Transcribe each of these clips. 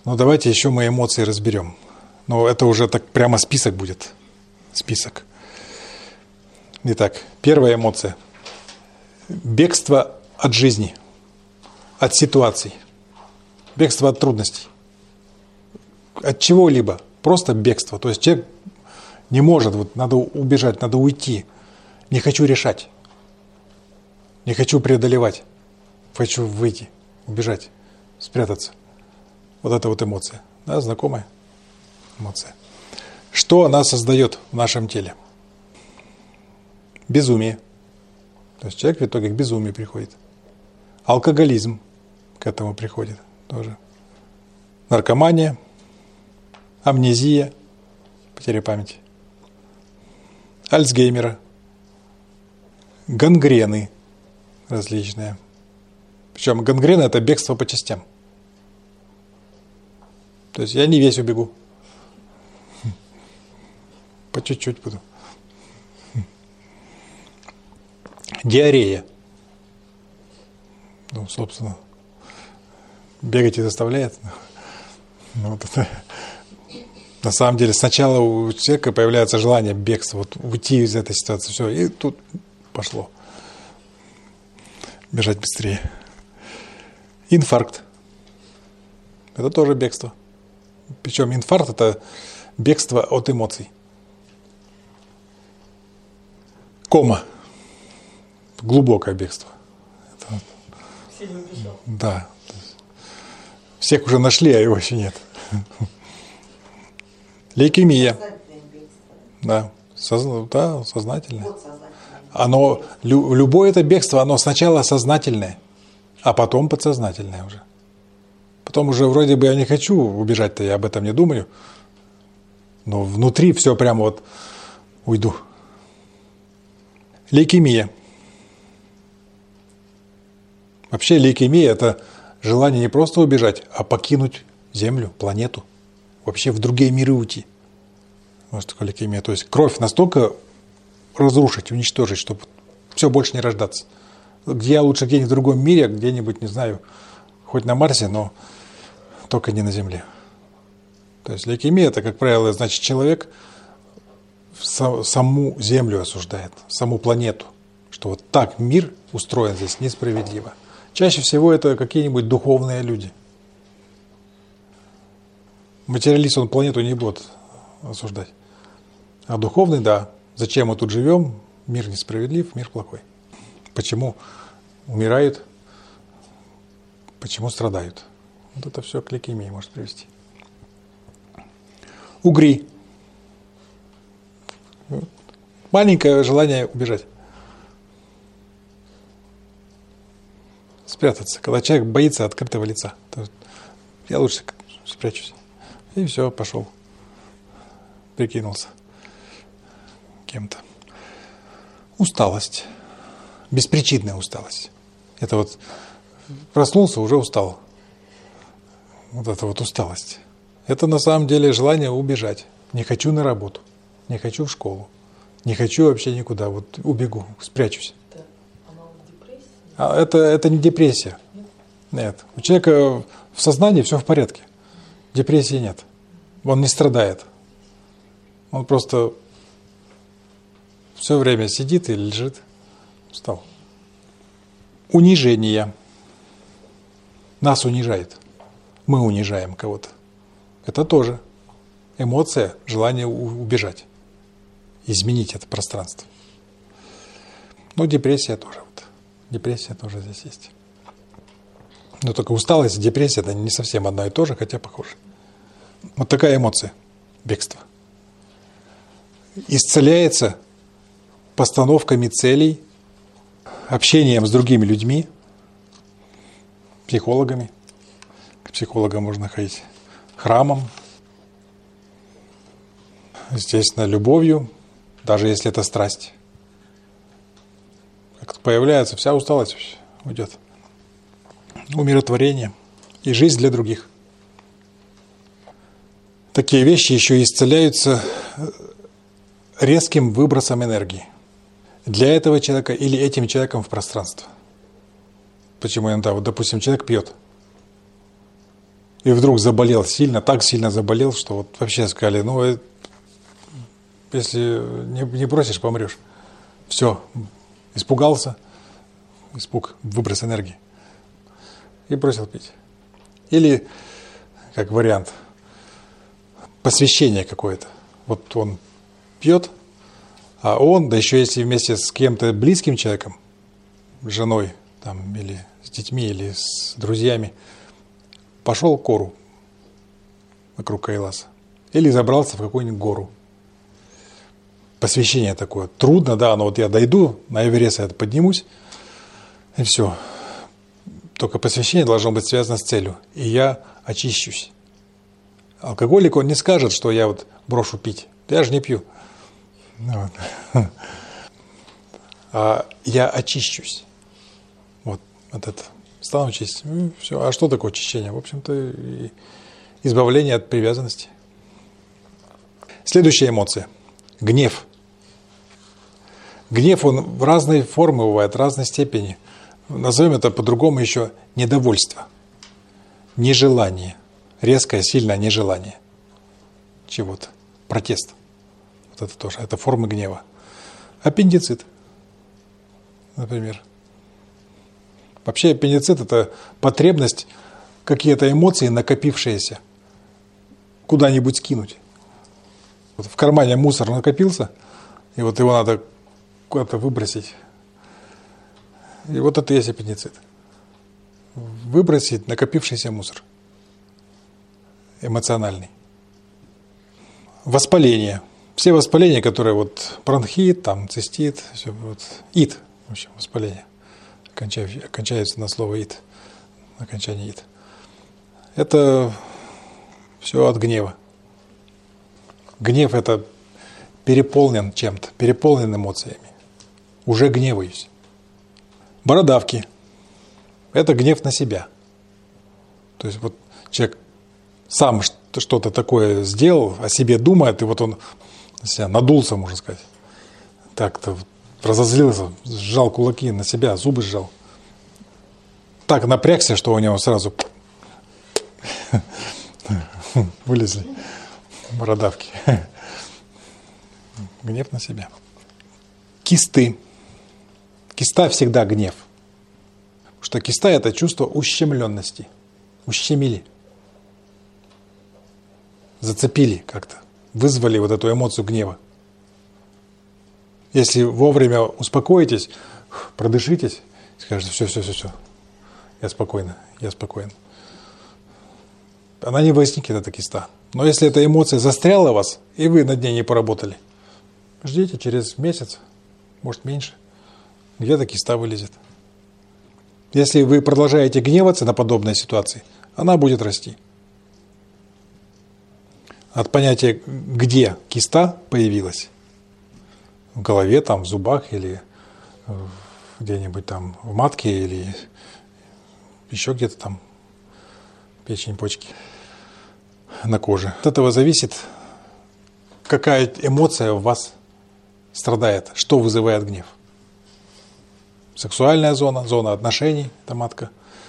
Но давайте еще мы эмоции разберем. Но это уже так прямо список будет. Список. Итак, первая эмоция. Бегство от жизни, от ситуаций, бегство от трудностей, от чего-либо. Просто бегство. То есть человек не может, вот надо убежать, надо уйти. Не хочу решать. Не хочу преодолевать. Хочу выйти, убежать, спрятаться. Вот это вот эмоция. Да, знакомая эмоция. Что она создает в нашем теле? Безумие. То есть человек в итоге к безумию приходит. Алкоголизм к этому приходит тоже. Наркомания, амнезия, потеря памяти, Альцгеймера, гангрены различные. Причем гангрена – это бегство по частям. То есть я не весь убегу. По чуть-чуть буду. Диарея. Ну, собственно, бегать и заставляет. Вот это. На самом деле, сначала у человека появляется желание бегства, вот уйти из этой ситуации, все, и тут пошло. Бежать быстрее. Инфаркт. Это тоже бегство. Причем инфаркт – это бегство от эмоций. Кома. Глубокое бегство. Это, да. Всех уже нашли, а его еще нет. Лейкемия. Да. Сознательное. Оно, любое это бегство, оно сначала сознательное, а потом подсознательное уже. Потом уже вроде бы я не хочу убежать-то, я об этом не думаю, но внутри все прямо вот уйду. Лейкемия. Вообще лейкемия – это желание не просто убежать, а покинуть Землю, планету, вообще в другие миры уйти. Вот что такое лейкемия. То есть кровь настолько разрушить, уничтожить, чтобы все больше не рождаться. Я лучше где-нибудь в другом мире, где-нибудь, не знаю, хоть на Марсе, но только не на Земле. То есть лейкемия – это, как правило, значит, человек саму Землю осуждает, саму планету, что вот так мир устроен здесь несправедливо. Чаще всего это какие-нибудь духовные люди. Материалист, он планету не будет осуждать. А духовный, да. Зачем мы тут живем? Мир несправедлив, мир плохой. Почему умирают? Почему страдают? Вот это все к лейкемии может привести. Угри. Маленькое желание убежать. Спрятаться. Когда человек боится открытого лица. Я лучше спрячусь. И все, пошел. Прикинулся кем-то. Усталость. Беспричинная усталость. Это вот проснулся, уже устал. Вот это вот усталость. Это на самом деле желание убежать. Не хочу на работу. Не хочу в школу. Не хочу вообще никуда. Вот убегу, спрячусь. Это не депрессия. Нет. У человека в сознании все в порядке. Депрессии нет. Он не страдает. Он просто все время сидит и лежит. Устал. Унижение. Нас унижает. Мы унижаем кого-то. Это тоже эмоция, желание убежать. Изменить это пространство. Но депрессия тоже. Вот. Депрессия тоже здесь есть. Но только усталость и депрессия – это не совсем одно и то же, хотя похоже. Вот такая эмоция. Бегство. Исцеляется постановками целей, общением с другими людьми, психологами. К психологам можно ходить. Храмом. Естественно, любовью, даже если это страсть. Как появляется, вся усталость уйдет. Умиротворение и жизнь для других. Такие вещи еще исцеляются резким выбросом энергии для этого человека или этим человеком в пространство. Почему иногда, вот, допустим, человек пьет и вдруг заболел сильно, так сильно заболел, что вот вообще сказали, ну, если не бросишь, помрешь. Все, испугался, испуг, выброс энергии, и бросил пить. Или, как вариант, посвящение какое-то. Вот он пьет, а он, да еще если вместе с кем-то близким человеком, с женой там, или с детьми, или с друзьями, пошел к гору вокруг Кайласа. Или забрался в какую-нибудь гору. Посвящение такое. Трудно, да, но вот я дойду, на Эверест я поднимусь, и все. Только посвящение должно быть связано с целью. И я очищусь. Алкоголик, он не скажет, что я вот брошу пить. Я же не пью. Вот. А я очищусь. Вот это. Стану чистить. Все. А что такое очищение? В общем-то, избавление от привязанности. Следующая эмоция. Гнев. Гнев, он в разной форме бывает, в разной степени. Назовем это по-другому еще недовольство, нежелание, резкое, сильное нежелание чего-то, протест. Вот это тоже, это форма гнева. Аппендицит, например. Вообще аппендицит – это потребность какие-то эмоции, накопившиеся, куда-нибудь скинуть. Вот в кармане мусор накопился, и вот его надо куда-то выбросить. И вот это и есть аппендицит. Выбросить накопившийся мусор. Эмоциональный. Воспаление. Все воспаления, которые вот бронхит, там, цистит, все, вот, ит, в общем, воспаление. Окончается на слово ит. Окончание ит. Это все от гнева. Гнев – это переполнен чем-то, переполнен эмоциями. Уже гневаюсь. Бородавки – это гнев на себя. То есть вот человек сам что-то такое сделал, о себе думает, и вот он себя надулся, можно сказать. Так-то разозлился, сжал кулаки на себя, зубы сжал. Так напрягся, что у него сразу вылезли бородавки. Гнев на себя. Кисты. Киста всегда гнев. Потому что киста – это чувство ущемленности. Ущемили. Зацепили как-то. Вызвали вот эту эмоцию гнева. Если вовремя успокоитесь, продышитесь, скажете, все. Я спокоен. Она не возникнет, эта киста. Но если эта эмоция застряла в вас, и вы над ней не поработали, ждите, через месяц, может меньше, где-то киста вылезет. Если вы продолжаете гневаться на подобные ситуации, она будет расти. От понятия, где киста появилась, в голове, там, в зубах, или где-нибудь там в матке, или еще где-то там, печень, почки, на коже. От этого зависит, какая эмоция в вас страдает, что вызывает гнев. Сексуальная зона, зона отношений, это матка.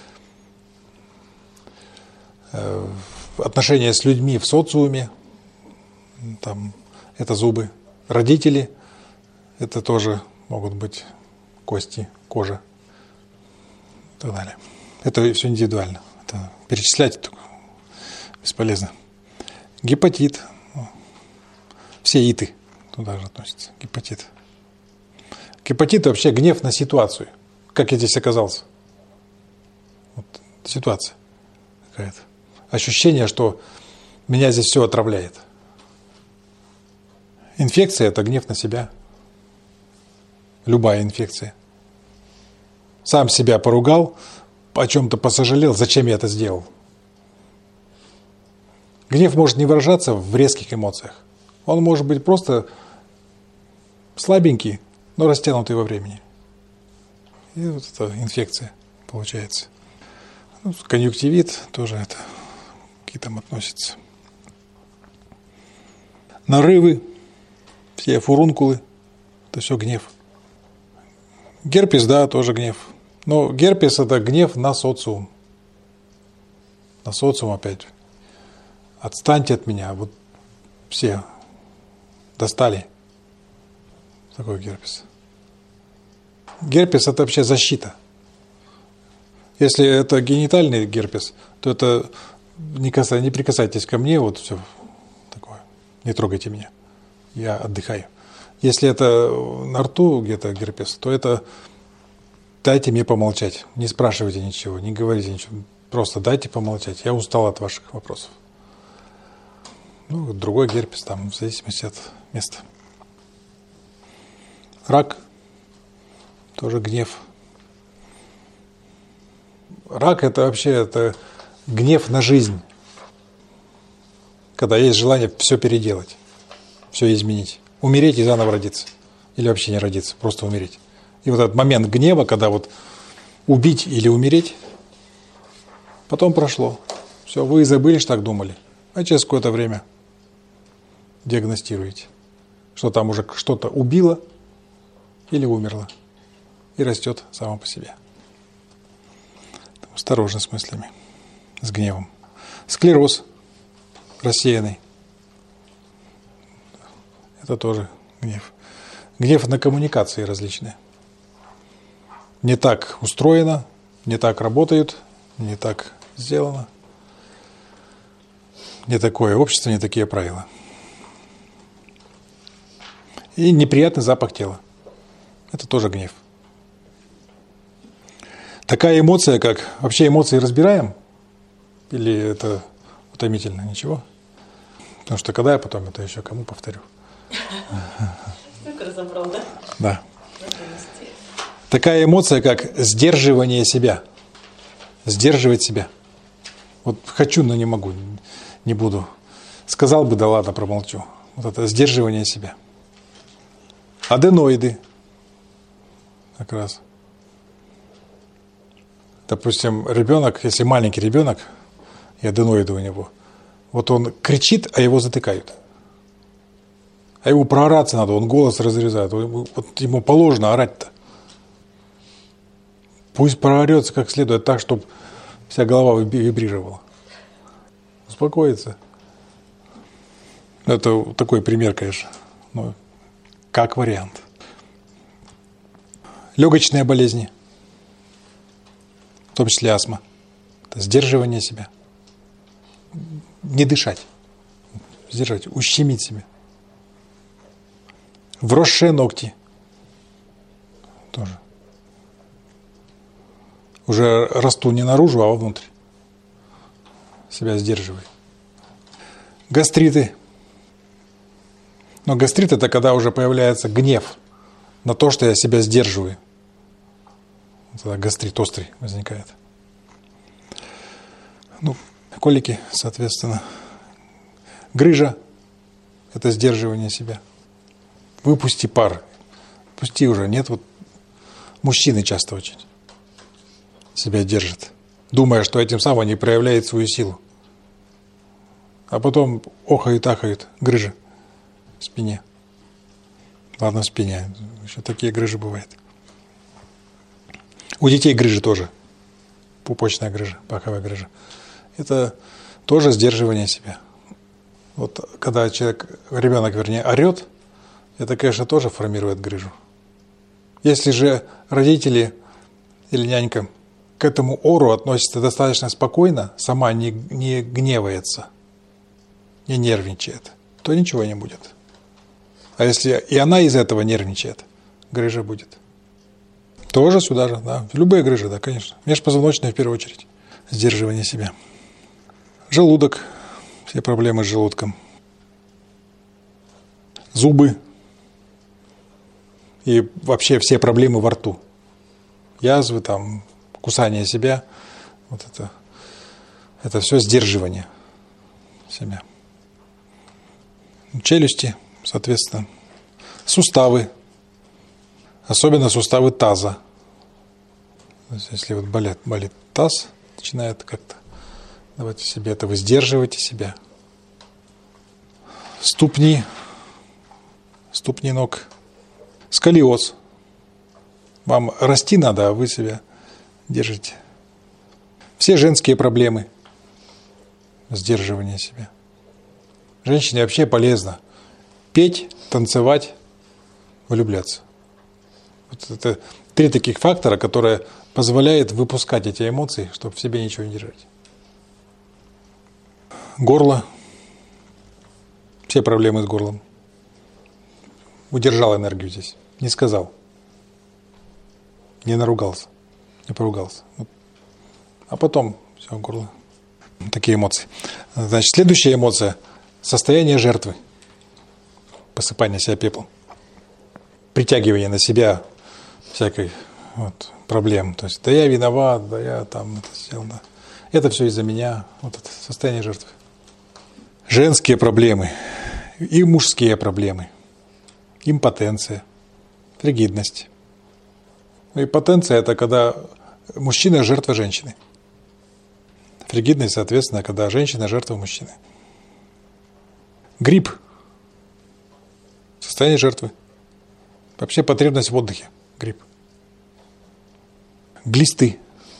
Отношения с людьми в социуме, там, это зубы. Родители, это тоже могут быть кости, кожа и так далее. Это все индивидуально. Это перечислять только бесполезно. Гепатит. Все иты туда же относятся. Гепатит. Гепатит – вообще гнев на ситуацию. Как я здесь оказался? Вот ситуация какая-то. Ощущение, что меня здесь все отравляет. Инфекция – это гнев на себя. Любая инфекция. Сам себя поругал, о чем-то посожалел, зачем я это сделал. Гнев может не выражаться в резких эмоциях. Он может быть просто слабенький, но растянутый во времени. И вот это инфекция получается. Ну, конъюнктивит тоже это какие там относятся. Нарывы, все фурункулы, это все гнев. Герпес, да, тоже гнев. Но герпес – это гнев на социум. на социум опять. Отстаньте от меня, вот все достали. Такой герпес. Герпес – это вообще защита. Если это генитальный герпес, то это не прикасайтесь ко мне, вот все такое, не трогайте меня, я отдыхаю. Если это на рту где-то герпес, то это дайте мне помолчать, не спрашивайте ничего, не говорите ничего, просто дайте помолчать, я устал от ваших вопросов. Ну, другой герпес там, в зависимости от места. Рак, тоже гнев. Рак – это вообще гнев на жизнь, когда есть желание все переделать, все изменить, умереть и заново родиться, или вообще не родиться, просто умереть. И вот этот момент гнева, когда вот убить или умереть, потом прошло, все, вы и забыли, что так думали, а через какое-то время диагностируете, что там уже что-то убило или умерло, и растет само по себе. Осторожно с мыслями, с гневом. Склероз рассеянный. Это тоже гнев. Гнев на коммуникации различные. Не так устроено, не так работают, не так сделано. Не такое общество, не такие правила. И неприятный запах тела. Это тоже гнев. Такая эмоция, как... Вообще эмоции разбираем? Или это утомительно? Ничего? Потому что когда я потом это еще кому повторю? Только разобрал, да? Да. Такая эмоция, как сдерживание себя. Сдерживать себя. Вот хочу, но не могу, не буду. Сказал бы, да ладно, промолчу. Вот это сдерживание себя. Аденоиды. Как раз. Допустим, ребенок, если маленький ребенок, и аденоиды у него, вот он кричит, а его затыкают. А ему проораться надо, он голос разрезает. Вот ему положено орать-то. Пусть проорется как следует так, чтобы вся голова вибрировала. Успокоиться. Это такой пример, конечно. Но как вариант. Легочные болезни. В том числе астма. Это сдерживание себя. Не дышать. Сдержать, ущемить себя. Вросшие ногти. Тоже. Уже расту не наружу, а вовнутрь. Себя сдерживай. Гастриты. Но гастрит – это когда уже появляется гнев на то, что я себя сдерживаю. Тогда гастрит острый возникает. Ну, колики, соответственно. Грыжа – это сдерживание себя. Выпусти пар. Пусти уже. Нет, вот мужчины часто очень себя держат, думая, что этим самым они проявляют свою силу. А потом охают-ахают, грыжа в спине. Ладно, в спине. Еще такие грыжи бывают. У детей грыжи тоже. Пупочная грыжа, паховая грыжа. Это тоже сдерживание себя. Вот когда ребенок, орет, это, конечно, тоже формирует грыжу. Если же родители или нянька к этому ору относится достаточно спокойно, сама не гневается, не нервничает, то ничего не будет. А если и она из этого нервничает, грыжа будет. Тоже сюда же, да. Любые грыжи, да, конечно. Межпозвоночные в первую очередь. Сдерживание себя. Желудок. Все проблемы с желудком. Зубы. И вообще все проблемы во рту. Язвы, там, кусание себя. Вот это все сдерживание себя. Челюсти, соответственно. Суставы. Особенно суставы таза. То есть, если вот болит таз, начинает как-то давайте себе это, вы сдерживаете себя. Ступни ног. Сколиоз. Вам расти надо, а вы себя держите. Все женские проблемы. сдерживание себя. Женщине вообще полезно петь, танцевать, влюбляться. Вот это 3 таких фактора, которые позволяют выпускать эти эмоции, чтобы в себе ничего не держать. Горло. Все проблемы с горлом. Удержал энергию здесь. Не сказал. Не наругался. Не поругался. А потом все, горло. Такие эмоции. Значит, следующая эмоция – состояние жертвы. Посыпание себя пеплом. Притягивание на себя всякой проблем. То есть, да я виноват, да я там это сделал, да. Это все из-за меня. Вот это состояние жертвы. Женские проблемы и мужские проблемы. Импотенция, фригидность. Импотенция – это когда мужчина – жертва женщины. Фригидность, соответственно, когда женщина – жертва мужчины. Грипп – состояние жертвы. Вообще потребность в отдыхе. Грипп. Глисты.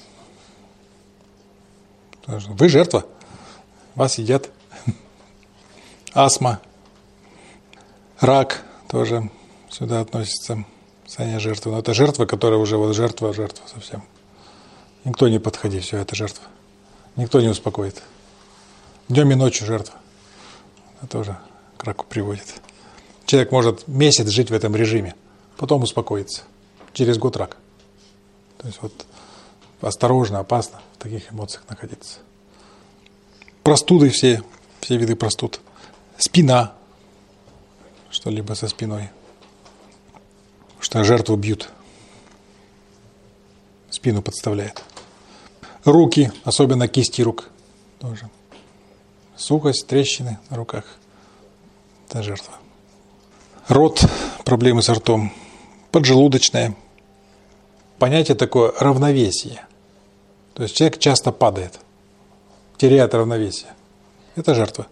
Вы жертва. Вас едят. Астма. Рак тоже сюда относится. Состояние жертвы. Но это жертва, которая уже жертва совсем. Никто не подходи, все, это жертва. Никто не успокоит. Днем и ночью жертва. Это тоже к раку приводит. Человек может месяц жить в этом режиме, потом успокоится. Через год рак. То есть осторожно, опасно в таких эмоциях находиться. Простуды все виды простуд. Спина. Что-либо со спиной. Что жертву бьют. Спину подставляет. Руки, особенно кисти рук. Тоже. Сухость, трещины на руках. Это жертва. Рот, проблемы с ртом. Поджелудочная. Понятие такое равновесие. То есть человек часто падает. Теряет равновесие. Это жертва.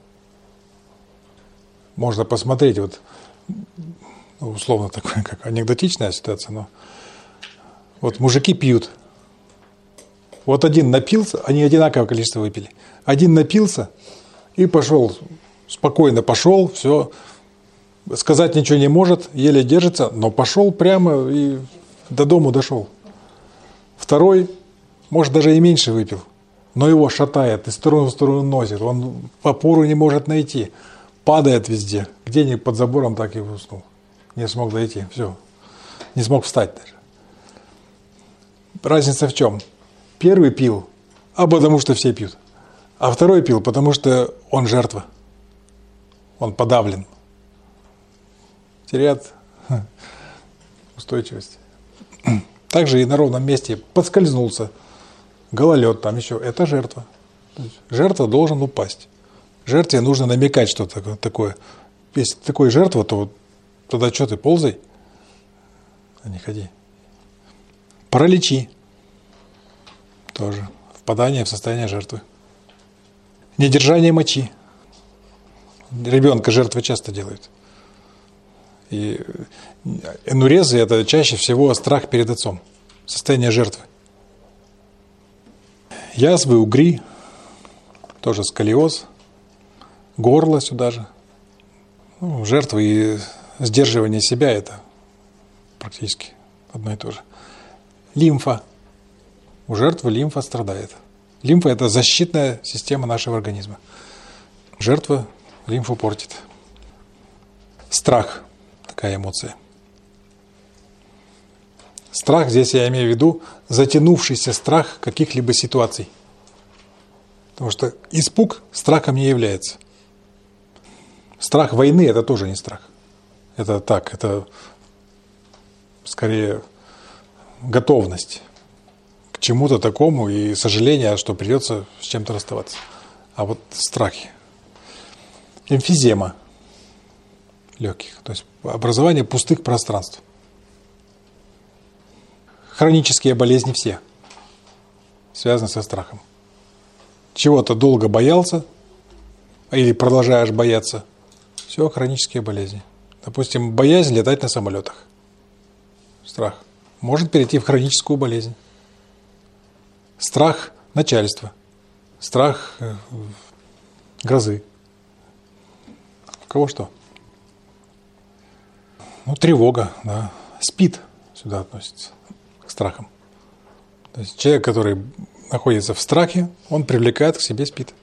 Можно посмотреть, условно такое, как анекдотичная ситуация, но мужики пьют. Один напился, они одинаковое количество выпили. Один напился и пошел, спокойно пошел, все, сказать ничего не может, еле держится, но пошел прямо и до дому дошел. Второй, может, даже и меньше выпил, но его шатает, из стороны в сторону носит, он опору не может найти. Падает везде. Где ни под забором, так и уснул. Не смог дойти. Все. Не смог встать даже. Разница в чем? Первый пил, потому что все пьют. А второй пил, потому что он жертва. Он подавлен. Теряет устойчивость. Также и на ровном месте подскользнулся. Гололед там еще. Это жертва. Жертва должен упасть. Жертве нужно намекать что-то такое. Если ты такой жертва, то тогда что ты, ползай, а не ходи. Параличи. Тоже. Впадание в состояние жертвы. Недержание мочи. Ребенка жертвы часто делают. И энурезы – это чаще всего страх перед отцом. Состояние жертвы. Язвы, угри. Тоже сколиоз. Горло сюда же. Жертвы и сдерживание себя – это практически одно и то же. Лимфа. У жертвы лимфа страдает. Лимфа – это защитная система нашего организма. Жертва лимфу портит. Страх – такая эмоция. Страх, здесь я имею в виду затянувшийся страх каких-либо ситуаций. Потому что испуг страхом не является. Страх войны – это тоже не страх. Это так, это скорее готовность к чему-то такому и сожаление, что придется с чем-то расставаться. А страхи. Эмфизема легких, то есть образование пустых пространств. Хронические болезни все связаны со страхом. Чего-то долго боялся или продолжаешь бояться. Все хронические болезни. Допустим, боязнь летать на самолетах. Страх. Может перейти в хроническую болезнь. Страх начальства. Страх грозы. У кого что? Ну, тревога, да. Спид сюда относится, к страхам. То есть человек, который находится в страхе, он привлекает к себе спид.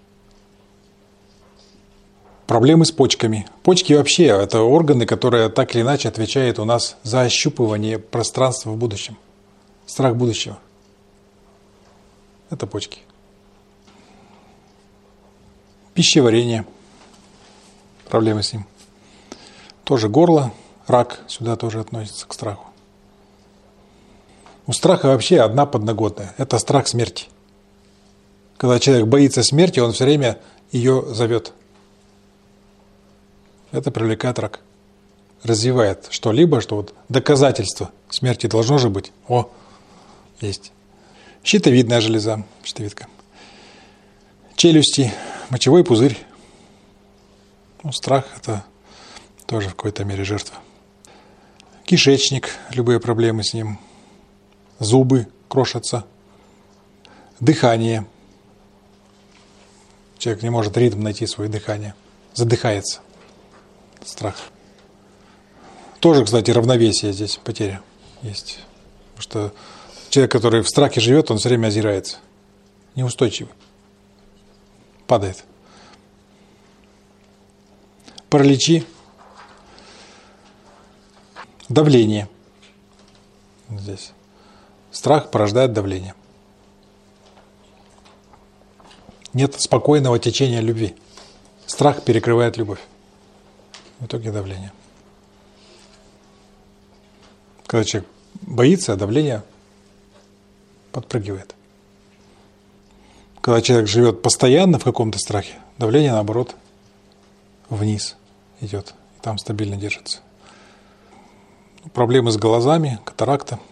Проблемы с почками. Почки вообще – это органы, которые так или иначе отвечают у нас за ощупывание пространства в будущем. Страх будущего. Это почки. Пищеварение. Проблемы с ним. Тоже горло, рак сюда тоже относится к страху. У страха вообще одна подноготная – это страх смерти. Когда человек боится смерти, он все время ее зовет. Это привлекает рак. Развивает что-либо, что вот доказательство смерти должно же быть. О, есть. Щитовидная железа, щитовидка. Челюсти, мочевой пузырь. Ну, страх – это тоже в какой-то мере жертва. Кишечник, любые проблемы с ним. Зубы крошатся. Дыхание. Человек не может ритм найти свое дыхание. Задыхается. Страх. Тоже, кстати, равновесие здесь, потеря есть. Потому что человек, который в страхе живет, он все время озирается. Неустойчивый. Падает. Параличи. Давление. Здесь. Страх порождает давление. Нет спокойного течения любви. Страх перекрывает любовь. В итоге давление. Когда человек боится, давление подпрыгивает. Когда человек живет постоянно в каком-то страхе, давление, наоборот, вниз идет. И там стабильно держится. Проблемы с глазами, катаракта.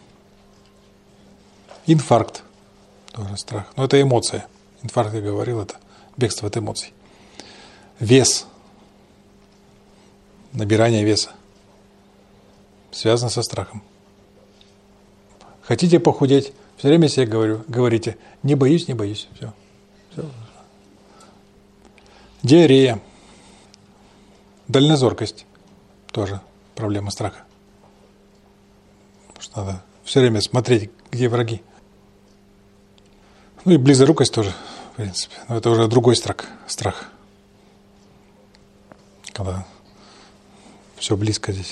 Инфаркт. Тоже страх. Но это эмоция. Инфаркт, я говорил, это бегство от эмоций. Вес. Набирание веса. Связано со страхом. Хотите похудеть? Все время себе говорите, не боюсь, не боюсь. Все. Диарея. Дальнозоркость. Тоже проблема страха. Потому что надо все время смотреть, где враги. Ну и близорукость тоже, в принципе. Но это уже другой страх. Когда все близко здесь.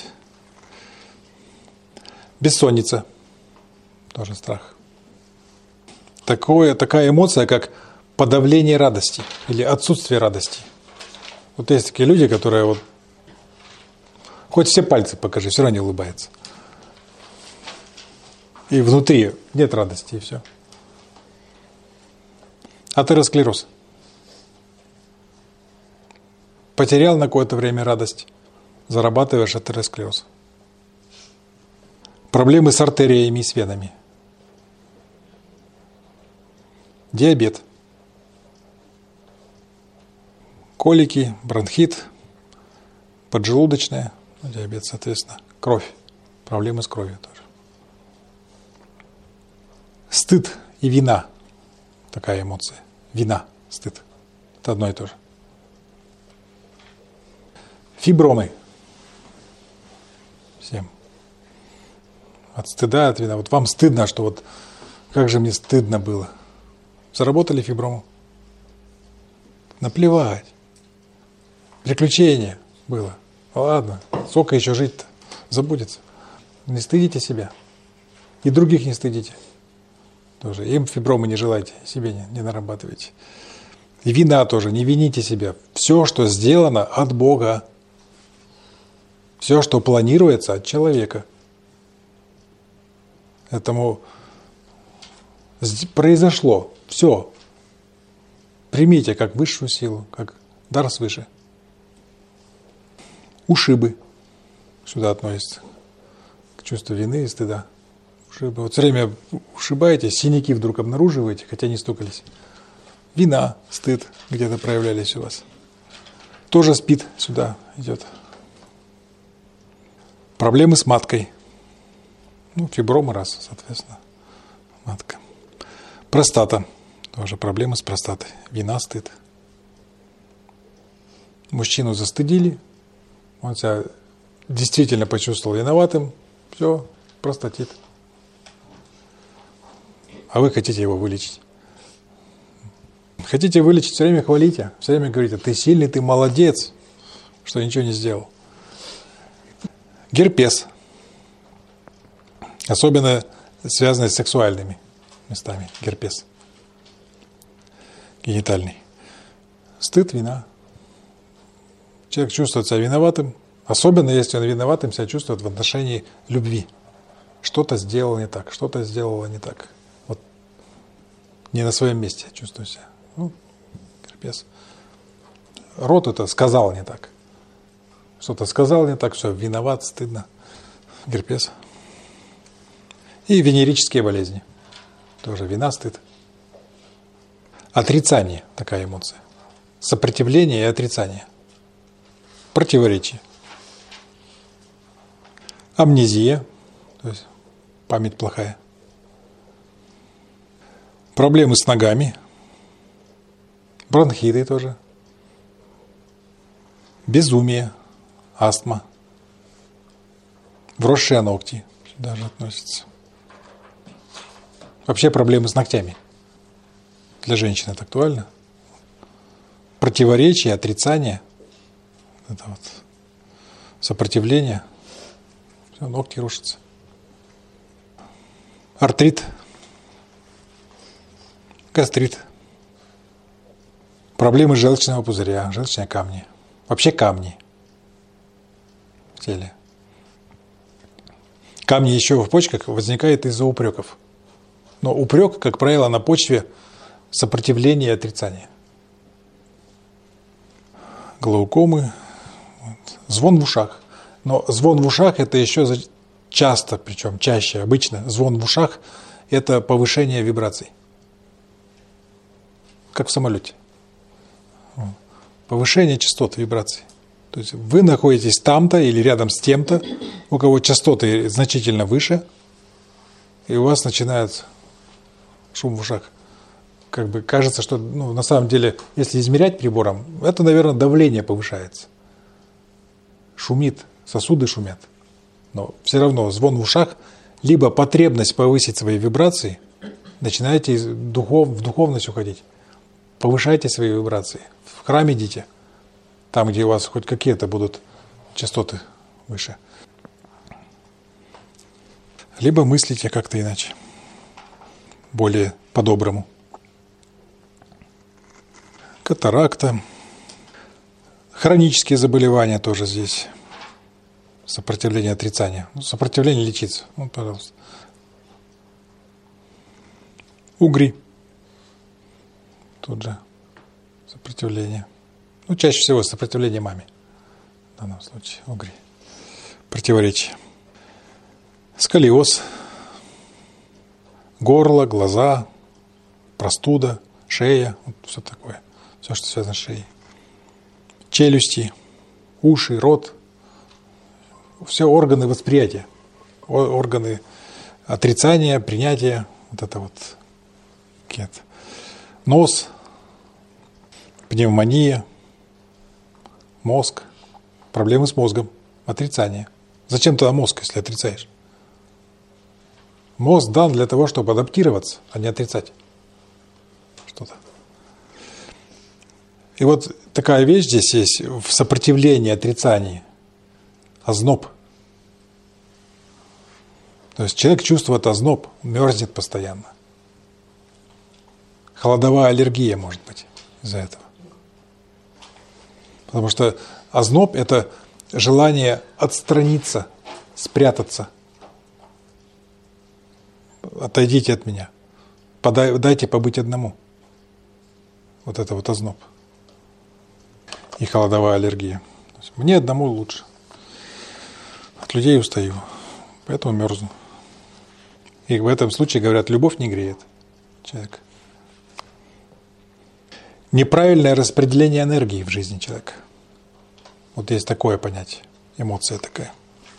Бессонница. Тоже страх. Такая эмоция, как подавление радости или отсутствие радости. Вот есть такие люди, которые вот хоть все пальцы покажи, все равно не улыбается. И внутри нет радости, и все. Атеросклероз. Потерял на какое-то время радость, зарабатываешь атеросклероз. Проблемы с артериями и с венами. Диабет. Колики, бронхит, поджелудочная, диабет, соответственно, кровь. Проблемы с кровью тоже. Стыд и вина. Такая эмоция. Вина, стыд. Это одно и то же. Фибромы. Всем. От стыда, от вина. Вот вам стыдно, что вот как же мне стыдно было. Заработали фиброму? Наплевать. Приключение было. Ладно, сколько еще жить-то? Забудется. Не стыдите себя. И других не стыдите. Тоже. Им фибромы не желайте, себе не нарабатывайте. И вина тоже, не вините себя. Все, что сделано от Бога. Все, что планируется от человека. Поэтому произошло. Все. Примите как высшую силу, как дар свыше. Ушибы. Сюда относятся. К чувству вины и стыда. Ушибы. Вот все время ушибаете, синяки вдруг обнаруживаете, хотя не стукались. Вина, стыд где-то проявлялись у вас. Тоже спид сюда идет. Проблемы с маткой. Ну, фибромы раз, соответственно. Матка. Простата. Тоже проблемы с простатой. Вина, стыд. Мужчину застыдили, он себя действительно почувствовал виноватым, все, простатит. А вы хотите его вылечить. Хотите вылечить, все время хвалите, все время говорите: ты сильный, ты молодец, что ничего не сделал. Герпес. Особенно связанный с сексуальными местами. Герпес. Генитальный. Стыд, вина. Человек чувствует себя виноватым, особенно если он виноватым себя чувствует в отношении любви. Что-то сделал не так, что-то сделала не так. Вот не на своем месте чувствую себя. Герпес. Рот это сказал не так. Что-то сказал не так, все, виноват, стыдно. Герпес. И венерические болезни. Тоже вина, стыд. Отрицание, такая эмоция. Сопротивление и отрицание. Противоречие. Амнезия, то есть память плохая. Проблемы с ногами. Бронхиты тоже. Безумие. Астма. Вросшие ногти сюда же относятся. Вообще проблемы с ногтями. Для женщин это актуально. Противоречие, отрицание. Это вот сопротивление. Все, ногти рушатся. Артрит. Гастрит. Проблемы желчного пузыря, желчные камни. Вообще камни в теле. Камни еще в почках возникают из-за упреков. Но упрек, как правило, на почве сопротивления и отрицания. Глаукомы. Звон в ушах. Но звон в ушах это еще часто, причем чаще, обычно, звон в ушах это повышение вибраций. Как в самолете. Повышение частот вибраций. То есть вы находитесь там-то или рядом с тем-то, у кого частоты значительно выше, и у вас начинает шум в ушах. Как бы кажется, что на самом деле, если измерять прибором, это, наверное, давление повышается. Шумит, сосуды шумят. Но все равно звон в ушах, либо потребность повысить свои вибрации, начинаете в духовность уходить. Повышайте свои вибрации. В храм идите, там, где у вас хоть какие-то будут частоты выше. Либо мыслите как-то иначе, более по-доброму. Катаракта. Хронические заболевания тоже здесь. Сопротивление, отрицание. Сопротивление лечится. Пожалуйста. Угри. Тут же сопротивление. Чаще всего сопротивление маме. В данном случае угри. Противоречие. Сколиоз. Горло, глаза, простуда, шея. Все такое. Все, что связано с шеей. Челюсти, уши, рот. Все органы восприятия. Органы отрицания, принятия. Вот это вот. Нос. Пневмония. Мозг. Проблемы с мозгом. Отрицание. Зачем туда мозг, если отрицаешь? Мозг дан для того, чтобы адаптироваться, а не отрицать что-то. И вот такая вещь здесь есть в сопротивлении, отрицании. Озноб. То есть человек чувствует озноб, мерзнет постоянно. Холодовая аллергия может быть из-за этого. Потому что озноб – это желание отстраниться, спрятаться. Отойдите от меня. Дайте побыть одному. Вот это вот озноб. И холодовая аллергия. Мне одному лучше. От людей устаю. Поэтому мерзну. И в этом случае говорят, любовь не греет человека. Неправильное распределение энергии в жизни человека. Вот есть такое понятие, эмоция такая.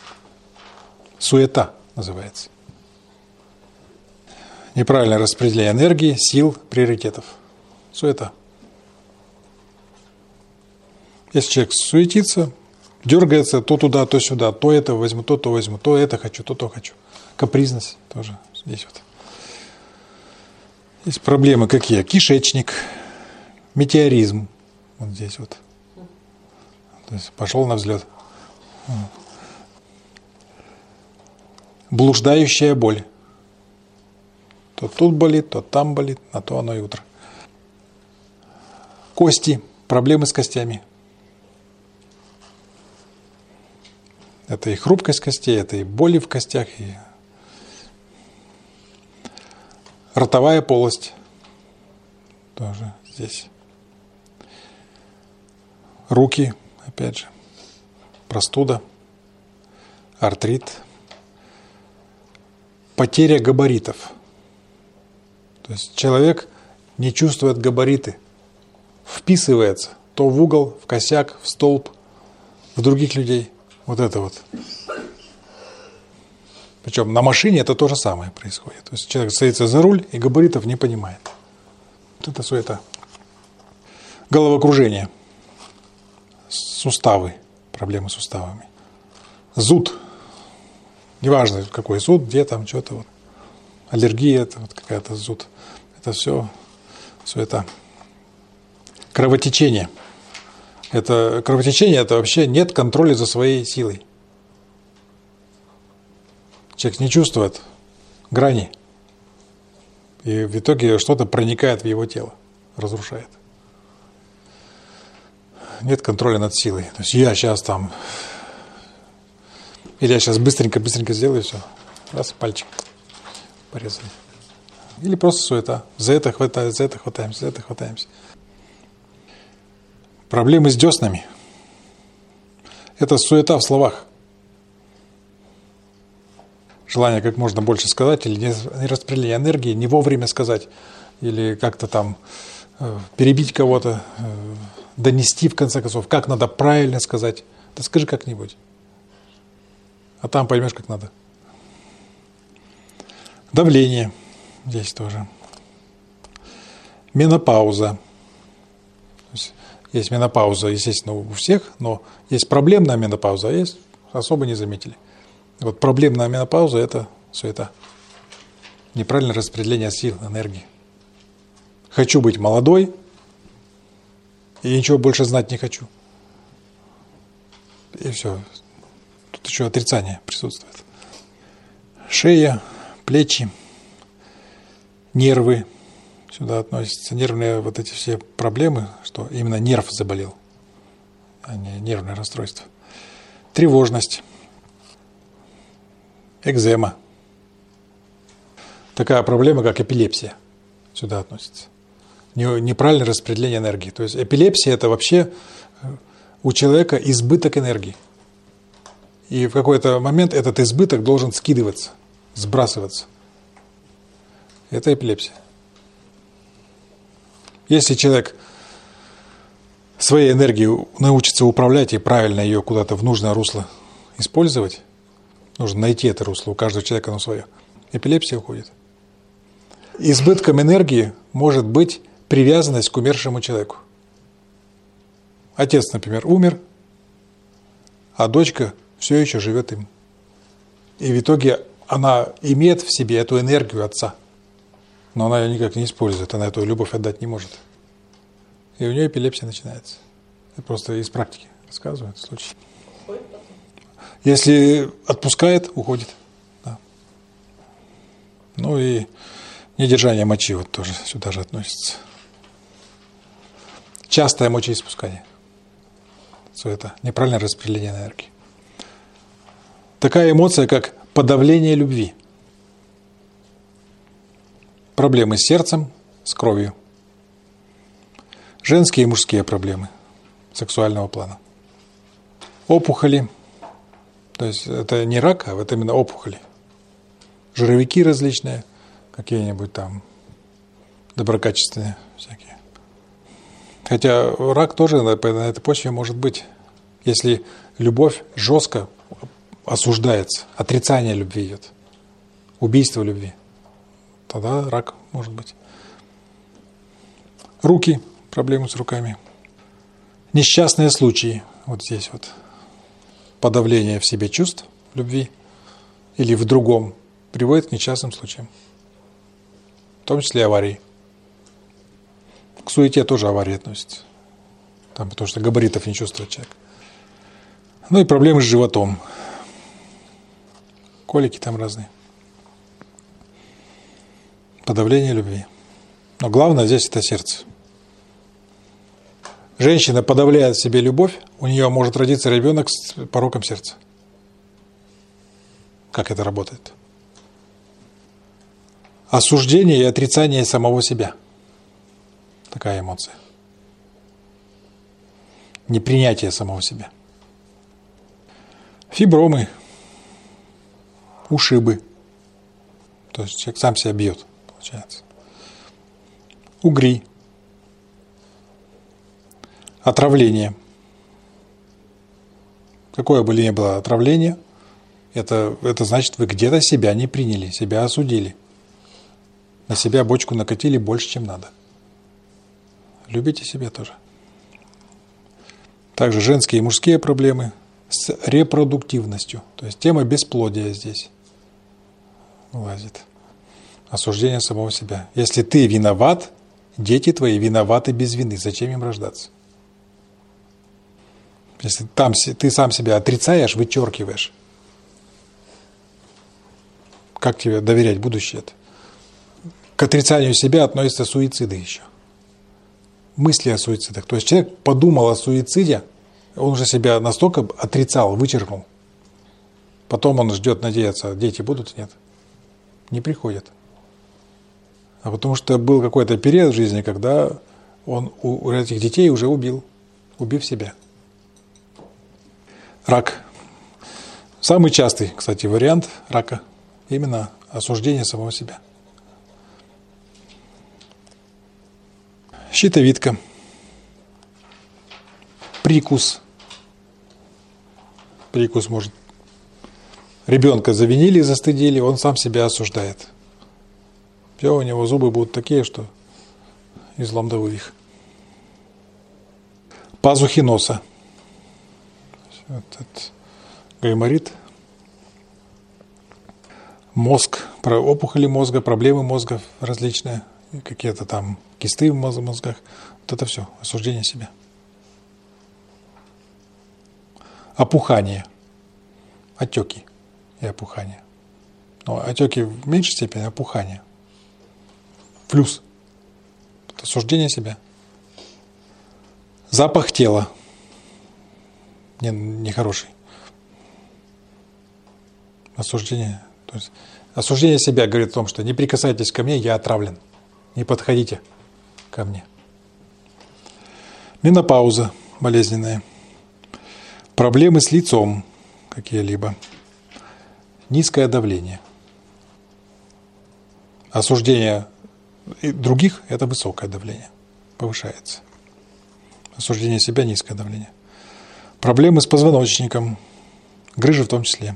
Суета называется. Неправильное распределение энергии, сил, приоритетов. Суета. Если человек суетится, дергается то туда, то сюда, то это возьму, то возьму, то это хочу, то хочу. Капризность тоже здесь вот. Есть проблемы какие? Кишечник, метеоризм. Вот здесь вот. То есть пошел на взлет. Блуждающая боль. То тут болит, то там болит, на то оно и утро. Кости, проблемы с костями. Это и хрупкость костей, это и боли в костях, и ротовая полость тоже здесь. Руки, опять же, простуда, артрит, потеря габаритов. То есть человек не чувствует габариты, вписывается то в угол, в косяк, в столб, в других людей. Вот это вот. Причем на машине это то же самое происходит. То есть человек садится за руль и габаритов не понимает. Вот это суета. Головокружение. Суставы. Проблемы с суставами. Зуд. Неважно, какой зуд, где там, что-то вот. Аллергия, это вот какая-то зуд. Это все суета. Кровотечение. Это кровотечение, это вообще нет контроля за своей силой. Человек не чувствует грани. И в итоге что-то проникает в его тело, разрушает. Нет контроля над силой. То есть я сейчас там, или я сейчас быстренько сделаю, все. Раз, пальчик порезали. Или просто суета. За это хватаемся. Проблемы с деснами. Это суета в словах. Желание как можно больше сказать, или не распределение энергии, не вовремя сказать, или как-то там перебить кого-то, донести в конце концов, как надо правильно сказать. Да скажи как-нибудь. А там поймешь, как надо. Давление. Здесь тоже. Менопауза. Есть менопауза, естественно, у всех, но есть проблемная менопауза, а есть особо не заметили. Вот проблемная менопауза – это суета. Неправильное распределение сил, энергии. Хочу быть молодой, и ничего больше знать не хочу. И все. Тут еще отрицание присутствует. Шея, плечи, нервы. Сюда относятся нервные вот эти все проблемы, что именно нерв заболел, а не нервное расстройство. Тревожность, экзема. Такая проблема, как эпилепсия, сюда относится. Неправильное распределение энергии. То есть эпилепсия – это вообще у человека избыток энергии. И в какой-то момент этот избыток должен скидываться, сбрасываться. Это эпилепсия. Если человек своей энергией научится управлять и правильно ее куда-то в нужное русло использовать, нужно найти это русло, у каждого человека оно свое, эпилепсия уходит. Избытком энергии может быть привязанность к умершему человеку. Отец, например, умер, а дочка все еще живет им. И в итоге она имеет в себе эту энергию отца. Но она ее никак не использует, она эту любовь отдать не может. И у нее эпилепсия начинается. Это просто из практики рассказываю этот случай. Если отпускает, уходит. Да. Ну и недержание мочи вот тоже сюда же относится. Частое мочеиспускание. Это неправильное распределение энергии. Такая эмоция, как подавление любви. Проблемы с сердцем, с кровью. Женские и мужские проблемы сексуального плана. Опухоли. То есть это не рак, а вот именно опухоли. Жировики различные, какие-нибудь там доброкачественные всякие. Хотя рак тоже на этой почве может быть, если любовь жестко осуждается, отрицание любви идет, убийство любви. Тогда рак может быть. Руки, проблемы с руками. Несчастные случаи, вот здесь вот, подавление в себе чувств любви или в другом, приводит к несчастным случаям, в том числе аварии. К суете тоже аварии относятся, там, потому что габаритов не чувствует человек. Ну и проблемы с животом, колики там разные, подавление любви. Но главное здесь это сердце. Женщина подавляет в себе любовь, у нее может родиться ребенок с пороком сердца. Как это работает? Осуждение и отрицание самого себя. Такая эмоция. Непринятие самого себя. Фибромы, ушибы. То есть человек сам себя бьет, получается. Угри. Отравление. Какое бы ни было отравление, это значит, вы где-то себя не приняли, себя осудили. На себя бочку накатили больше, чем надо. Любите себя тоже. Также женские и мужские проблемы с репродуктивностью. То есть тема бесплодия здесь вылазит. Осуждение самого себя. Если ты виноват, дети твои виноваты без вины. Зачем им рождаться? Если там ты сам себя отрицаешь, вычеркиваешь, как тебе доверять будущее-то? К отрицанию себя относятся суициды еще. Мысли о суицидах. То есть человек подумал о суициде, он уже себя настолько отрицал, вычеркнул. Потом он ждет, надеется, дети будут, нет. Не приходят. А потому что был какой-то период в жизни, когда он у этих детей уже убил, убив себя. Рак. Самый частый, кстати, вариант рака. Именно осуждение самого себя. Щитовидка. Прикус. Прикус может. Ребенка завинили, застыдили, он сам себя осуждает. Все, у него зубы будут такие, что излом да вывих. Пазухи носа. Этот гайморит. Мозг, опухоли мозга, проблемы мозга различные, какие-то там кисты в мозгах. Вот это все, осуждение себя. Опухание. Отеки и опухание. Но отеки в меньшей степени, опухание. Плюс. Это осуждение себя. Запах тела. Нехороший. Осуждение. То есть осуждение себя говорит о том, что не прикасайтесь ко мне, я отравлен. Не подходите ко мне. Менопауза болезненная. Проблемы с лицом какие-либо. Низкое давление. Осуждение других – это высокое давление. Повышается. Осуждение себя – низкое давление. Проблемы с позвоночником. Грыжи в том числе.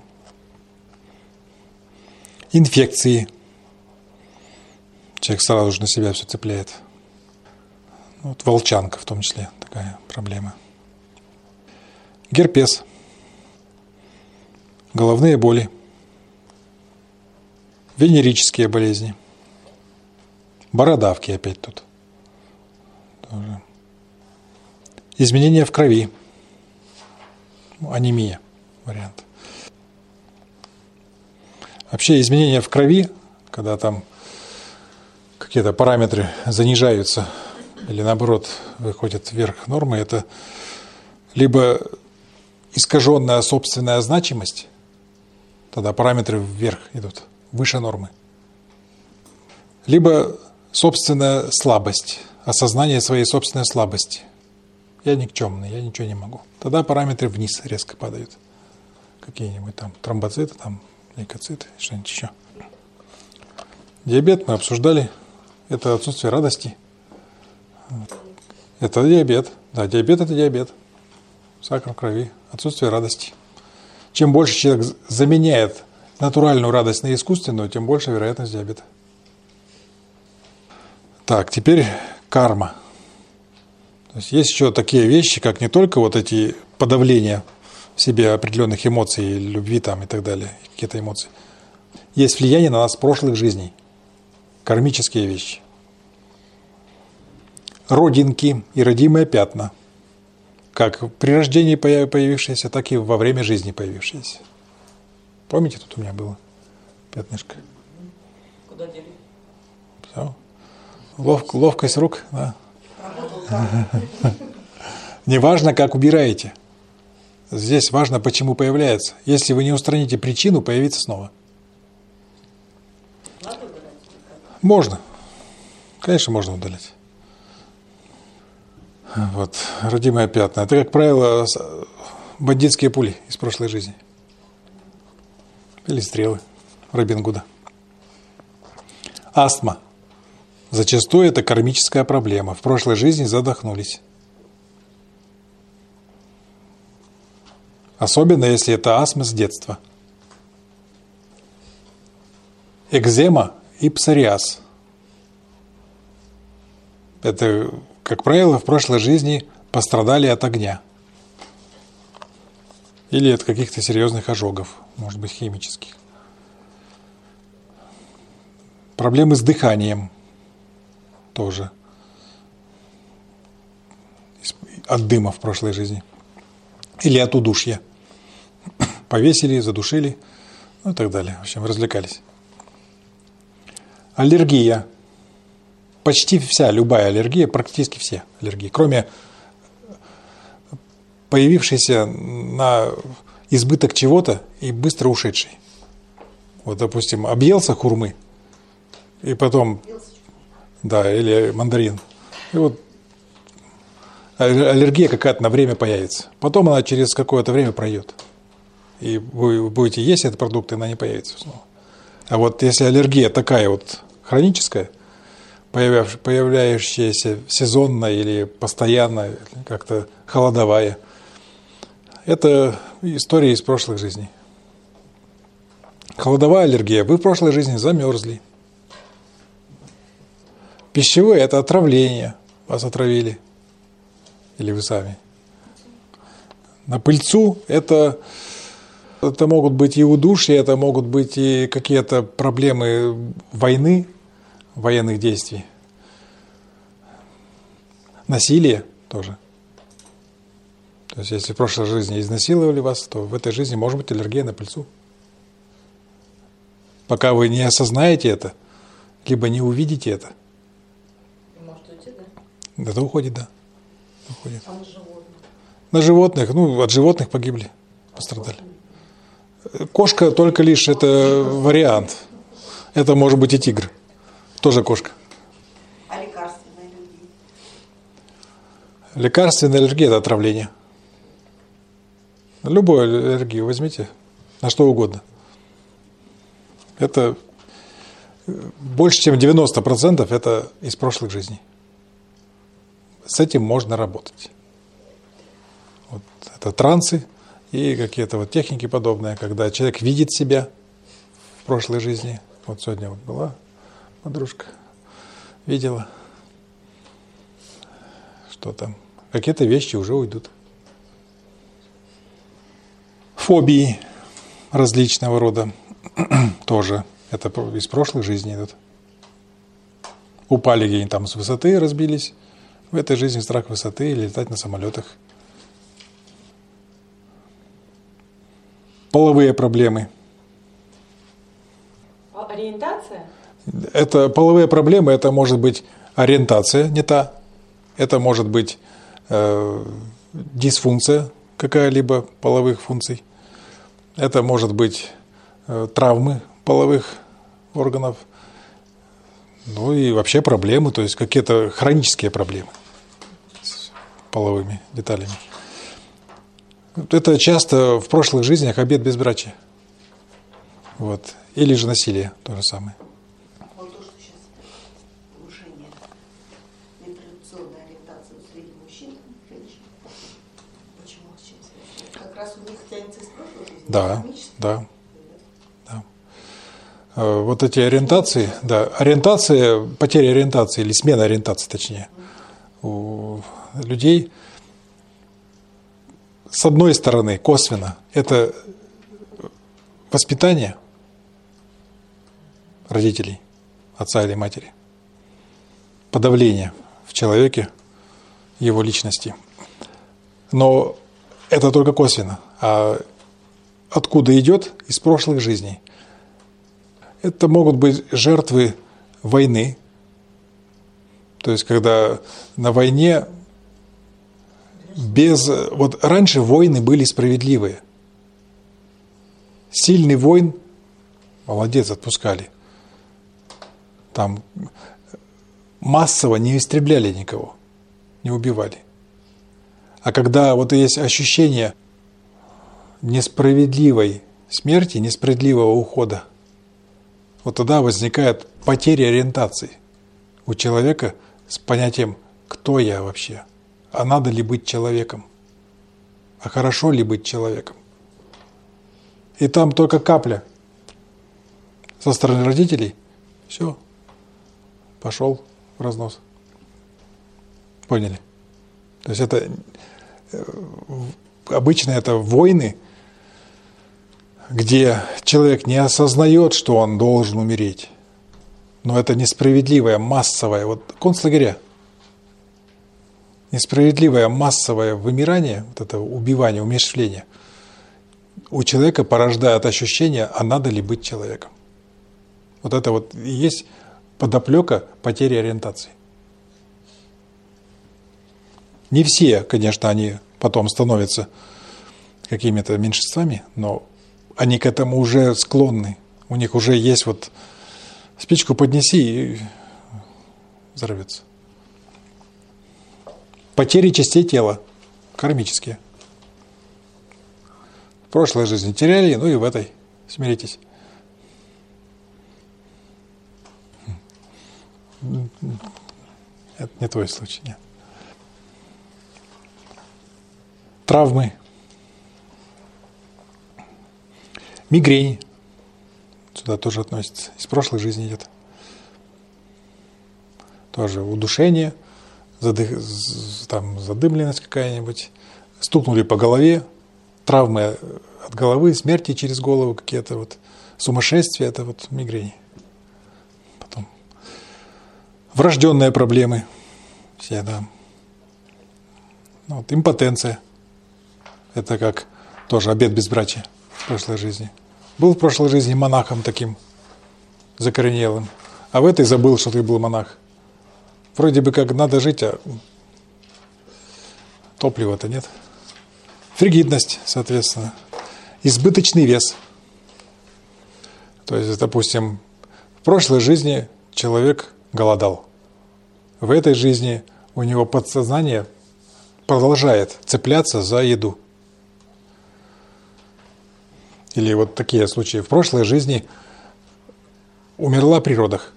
Инфекции. Человек сразу же на себя все цепляет. Вот волчанка в том числе такая проблема. Герпес. Головные боли. Венерические болезни. Бородавки опять тут. Тоже. Изменения в крови. Анемия вариант. Вообще изменения в крови, когда там какие-то параметры занижаются или наоборот выходят вверх нормы, это либо искаженная собственная значимость, тогда параметры вверх идут, выше нормы, либо собственная слабость, осознание своей собственной слабости. Я никчемный, я ничего не могу. Тогда параметры вниз резко падают. Какие-нибудь там тромбоциты, там лейкоциты, что-нибудь еще. Диабет мы обсуждали. Это отсутствие радости. Это диабет. Да, диабет – это диабет. Сахар в крови, отсутствие радости. Чем больше человек заменяет натуральную радость на искусственную, тем больше вероятность диабета. Так, теперь карма. То есть есть еще такие вещи, как не только вот эти подавления в себе определенных эмоций, любви там и так далее, какие-то эмоции. Есть влияние на нас прошлых жизней, кармические вещи. Родинки и родимые пятна, как при рождении появившиеся, так и во время жизни появившиеся. Помните, тут у меня было пятнышко? Куда дели? Все. Ловкость рук, да. Не важно, как убираете. Здесь важно, почему появляется. Если вы не устраните причину, появится снова. Можно. Конечно, можно удалять. Вот, родимые пятна. Это, как правило, бандитские пули из прошлой жизни. Или стрелы Робин Гуда. Астма. Зачастую это кармическая проблема. В прошлой жизни задохнулись. Особенно, если это астма с детства. Экзема и псориаз. Это, как правило, в прошлой жизни пострадали от огня. Или от каких-то серьезных ожогов, может быть, химических. Проблемы с дыханием тоже. От дыма в прошлой жизни. Или от удушья. Повесили, задушили, ну и так далее. В общем, развлекались. Аллергия. Почти вся, любая аллергия, практически все аллергии, кроме появившейся на избыток чего-то и быстро ушедшей. Вот, допустим, объелся хурмы, и потом, да, или мандарин. И вот аллергия какая-то на время появится. Потом она через какое-то время пройдет. И вы будете есть этот продукт, и она не появится снова. А вот если аллергия такая вот хроническая, появляющаяся сезонно или постоянно, как-то холодовая, это история из прошлых жизней. Холодовая аллергия. Вы в прошлой жизни замерзли. Пищевое – это отравление. Вас отравили. Или вы сами. На пыльцу это могут быть и удушья, это могут быть и какие-то проблемы войны, военных действий. Насилие тоже. То есть, если в прошлой жизни изнасиловали вас, то в этой жизни может быть аллергия на пыльцу. Пока вы не осознаете это, либо не увидите это. Может уйти, да? Это уходит, да. Уходит. А на животных? На животных, ну, от животных погибли, пострадали. Кошка только лишь это вариант. Это может быть и тигр. Тоже кошка. А лекарственная аллергия? Лекарственная аллергия – это отравление. Любую аллергию возьмите, на что угодно. Это больше, чем 90% это из прошлых жизней. С этим можно работать. Вот это трансы и какие-то вот техники подобные, когда человек видит себя в прошлой жизни. Вот сегодня вот была подружка, видела, что там. Какие-то вещи уже уйдут. Фобии различного рода тоже. Это из прошлых жизней идут. Упали где-нибудь там с высоты, разбились. В этой жизни страх высоты или летать на самолетах. Половые проблемы. Ориентация? Это половые проблемы, это может быть ориентация не та, это может быть дисфункция какая-либо половых функций, это может быть травмы половых органов, ну и вообще проблемы, то есть какие-то хронические проблемы с половыми деталями. Это часто в прошлых жизнях обет безбрачия. Вот. Или же насилие, то же самое. Вот то, что сейчас повышение нетрадиционной ориентации среди мужчин и женщин. Почему с чем связано? Как раз у них тянется из прошлой жизни. Да, да. Вот эти ориентации, да, ориентация, потеря ориентации или смена ориентации, точнее, у людей, с одной стороны, косвенно, это воспитание родителей, отца или матери, подавление в человеке его личности. Но это только косвенно. А откуда идет? Из прошлых жизней. Это могут быть жертвы войны. То есть, когда на войне Вот раньше войны были справедливые. Сильный воин, молодец, отпускали. Там массово не истребляли никого, не убивали. А когда вот есть ощущение несправедливой смерти, несправедливого ухода, вот тогда возникает потеря ориентации у человека с понятием «кто я вообще?», а надо ли быть человеком, а хорошо ли быть человеком. И там только капля со стороны родителей, все, пошел в разнос. Поняли? То есть это обычно это войны, где человек не осознает, что он должен умереть. Но это несправедливое, массовое, вот концлагеря, несправедливое массовое вымирание, вот это убивание, умерщвление, у человека порождает ощущение, а надо ли быть человеком. Вот это вот и есть подоплека потери ориентации. Не все, конечно, они потом становятся какими-то меньшинствами, но они к этому уже склонны. У них уже есть вот спичку поднеси и взорвется. Потери частей тела кармические. В прошлой жизни теряли, ну и в этой. Смиритесь. Это не твой случай, нет. Травмы. Мигрень. Сюда тоже относится. Из прошлой жизни идет. Тоже удушение, там задымленность какая-нибудь, стукнули по голове, травмы от головы, смерти через голову какие-то, вот, сумасшествие, это вот мигрень. Потом врожденные проблемы, все, да. Ну, вот, импотенция, это как тоже обет безбрачия в прошлой жизни. Был в прошлой жизни монахом таким закоренелым, а в этой забыл, что ты был монах. Вроде бы как надо жить, а топлива-то нет. Фригидность, соответственно. Избыточный вес. То есть, допустим, в прошлой жизни человек голодал. В этой жизни у него подсознание продолжает цепляться за еду. Или вот такие случаи. В прошлой жизни умерла при родах.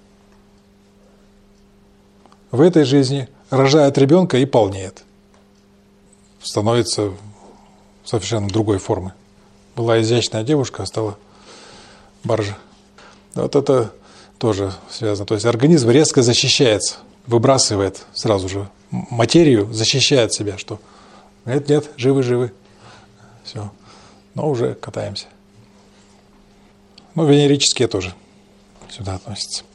В этой жизни рожает ребенка и полнеет. Становится совершенно другой формы. Была изящная девушка, а стала баржа. Вот это тоже связано. То есть организм резко защищается, выбрасывает сразу же материю, защищает себя, что нет, живы. Все. Но уже катаемся. Ну, венерические тоже сюда относятся.